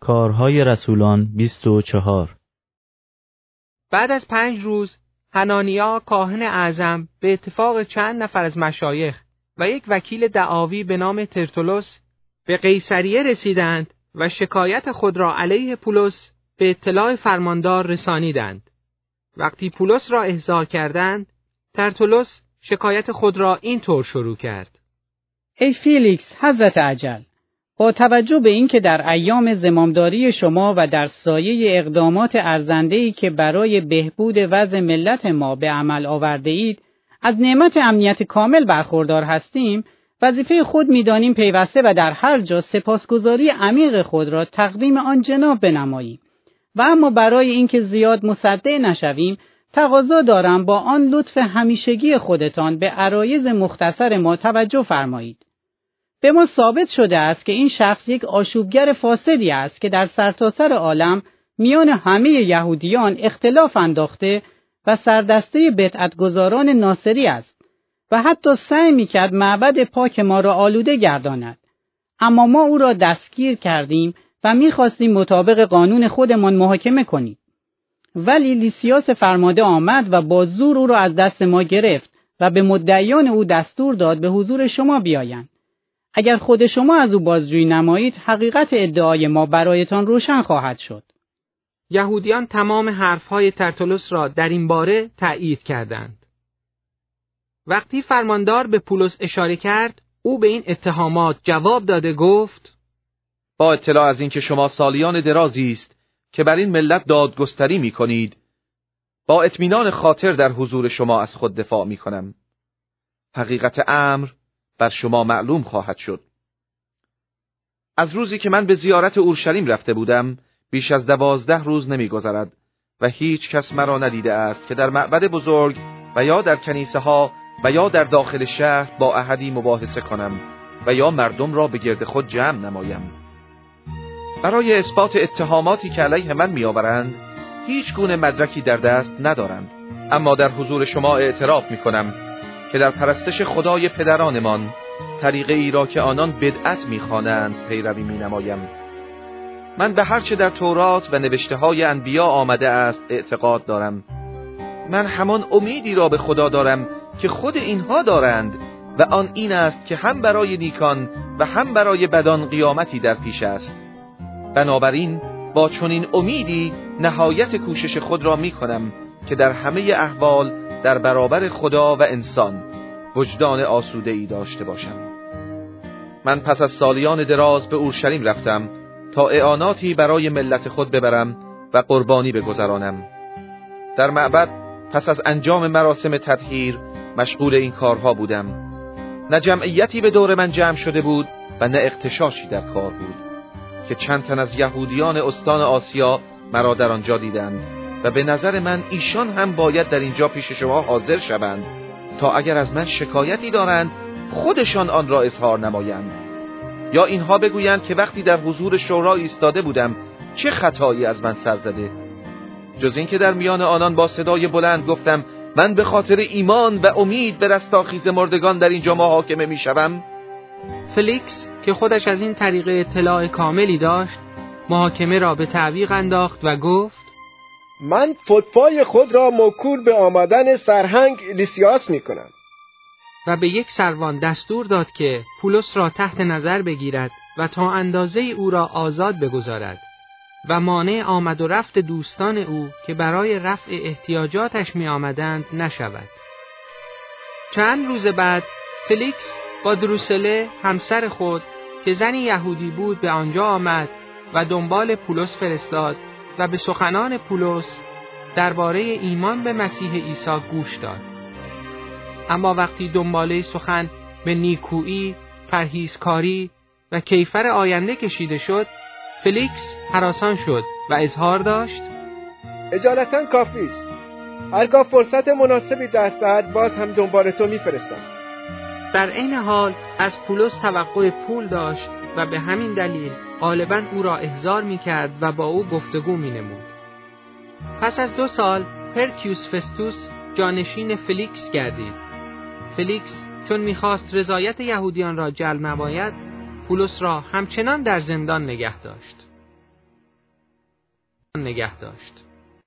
کارهای رسولان 24. بعد از 5 روز حنانیا کاهن اعظم به اتفاق چند نفر از مشایخ و یک وکیل دعاوی به نام ترتولوس به قیصریه رسیدند و شکایت خود را علیه پولس به اطلاع فرماندار رسانیدند. وقتی پولس را احضار کردند، ترتولوس شکایت خود را اینطور شروع کرد: ای فیلیکس حضرت اجل، با توجه به اینکه در ایام زمامداری شما و در سایه اقدامات ارزنده‌ای که برای بهبود وضع ملت ما به عمل آورده اید، از نعمت امنیت کامل برخوردار هستیم، وظیفه خود می‌دانیم پیوسته و در هر جا سپاسگزاری عمیق خود را تقدیم آن جناب بنماییم. و اما برای اینکه زیاد مصدع نشویم، تقاضا دارم با آن لطف همیشگی خودتان به عرایض مختصر ما توجه فرمایید. به ما ثابت شده است که این شخص یک آشوبگر فاسدی است که در سرتاسر عالم میان همه یهودیان اختلاف انداخته و سردسته بدعتگزاران ناصری است و حتی سعی میکرد معبد پاک ما را آلوده گرداند. اما ما او را دستگیر کردیم و میخواستیم مطابق قانون خودمان محاکمه کنیم. ولی لیسیاس فرمانده آمد و با زور او را از دست ما گرفت و به مدعیان او دستور داد به حضور شما بیایند. اگر خود شما از او بازجویی نمایید، حقیقت ادعای ما برایتان روشن خواهد شد. یهودیان تمام حرفهای ترتولوس را در این باره تأیید کردند. وقتی فرماندار به پولس اشاره کرد، او به این اتهامات جواب داده گفت: با اطلاع از اینکه شما سالیان درازی است که بر این ملت دادگستری می‌کنید، با اطمینان خاطر در حضور شما از خود دفاع می‌کنم. حقیقت امر بر شما معلوم خواهد شد. از روزی که من به زیارت اورشلیم رفته بودم، بیش از 12 روز نمی‌گذرد و هیچ کس مرا ندیده است که در معبد بزرگ و یا در کنیسه ها و یا در داخل شهر با احدی مباحثه کنم و یا مردم را به گرد خود جمع نمایم. برای اثبات اتهاماتی که علیه من می‌آورند، هیچ گونه مدرکی در دست ندارند. اما در حضور شما اعتراف می‌کنم که در پرستش خدای پدرانمان طریقه ای را که آنان بدعت می‌خوانند پیروی می‌نمایم. من به هر چه در تورات و نوشته‌های انبیا آمده است اعتقاد دارم. من همان امیدی را به خدا دارم که خود اینها دارند و آن این است که هم برای نیکان و هم برای بدان قیامتی در پیش است. بنابراین با چنین امیدی نهایت کوشش خود را می‌کنم که در همه احوال در برابر خدا و انسان وجدان آسوده‌ای داشته باشم. من پس از سالیان دراز به اورشلیم رفتم تا اعاناتی برای ملت خود ببرم و قربانی بگذرانم. در معبد پس از انجام مراسم تطهیر مشغول این کارها بودم. نه جمعیتی به دور من جمع شده بود و نه اغتشاشی در کار بود که چند تن از یهودیان استان آسیا مرا در آنجا دیدند و به نظر من ایشان هم باید در اینجا پیش شما حاضر شوند تا اگر از من شکایتی دارند خودشان آن را اظهار نمایند، یا اینها بگویند که وقتی در حضور شورا ایستاده بودم چه خطایی از من سر زده. جز این که در میان آنان با صدای بلند گفتم من به خاطر ایمان و امید به رستاخیز مردگان در اینجا محاکمه میشوم. فلیکس که خودش از این طریق اطلاع کاملی داشت، محاکمه را به تعویق انداخت و گفت: من فتوای خود را موکول به آمدن سرهنگ لیسیاس میکنم. و به یک سروان دستور داد که پولس را تحت نظر بگیرد و تا اندازه او را آزاد بگذارد و مانع آمد و رفت دوستان او که برای رفع احتیاجاتش می آمدند نشود. چند روز بعد فلیکس با دروسله همسر خود که زنی یهودی بود به آنجا آمد و دنبال پولس فرستاد و به سخنان پولس درباره ایمان به مسیح عیسی گوش داد. اما وقتی دنباله سخن به نیکویی، پرهیزکاری و کیفر آینده کشیده شد، فلیکس هراسان شد و اظهار داشت: اجالتا کافی است. هرگاه فرصت مناسبی دست دهد باز هم دنبال تو میفرستم. در این حال از پولس توقع پول داشت و به همین دلیل غالباً او را احضار می‌کرد و با او گفتگو می‌نمود. پس از 2 سال پرکیوس فستوس جانشین فلیکس گردید. فلیکس چون می‌خواست رضایت یهودیان را جلب نماید، پولس را همچنان در زندان نگه داشت. نگه داشت.